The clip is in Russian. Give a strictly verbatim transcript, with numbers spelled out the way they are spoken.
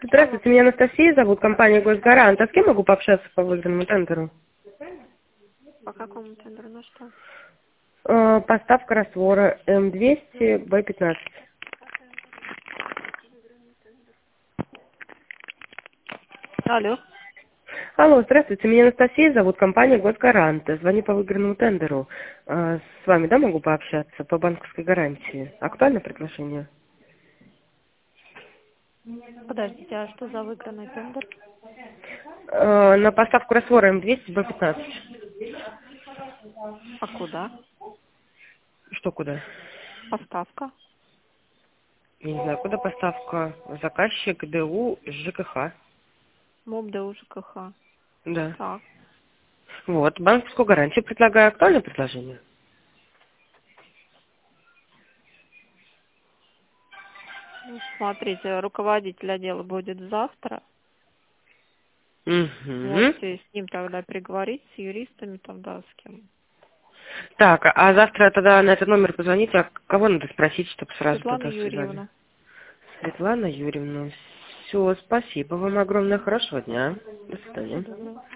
Здравствуйте, меня Анастасия зовут, компания «Госгарант». А с кем могу пообщаться по выигранному тендеру? По какому тендеру, на что? Э, Поставка раствора М двести Б пятнадцать. Алло. Алло, здравствуйте, меня Анастасия зовут, компания «Госгарант». Звоню по выигранному тендеру. Э, С вами, да, могу пообщаться по банковской гарантии? Актуальное приглашение? Подождите, а что за выигранный тендер? Э, На поставку раствора М двести Б пятнадцать. А куда? Что куда? Поставка. Я не знаю, куда поставка. Заказчик ДУ ЖКХ. МОБ ДУ ЖКХ. Да. Так. Вот, банковскую гарантию предлагаю. Актуальное предложение? Ну, смотрите, руководитель отдела будет завтра. Угу. Можете с ним тогда переговорить, с юристами тогда, с кем. Так, а завтра тогда на этот номер позвоните, а кого надо спросить, чтобы сразу Светлана туда связали? Юрьевна. Светлана Юрьевна. Все, спасибо вам огромное, хорошего дня. До До свидания. свидания.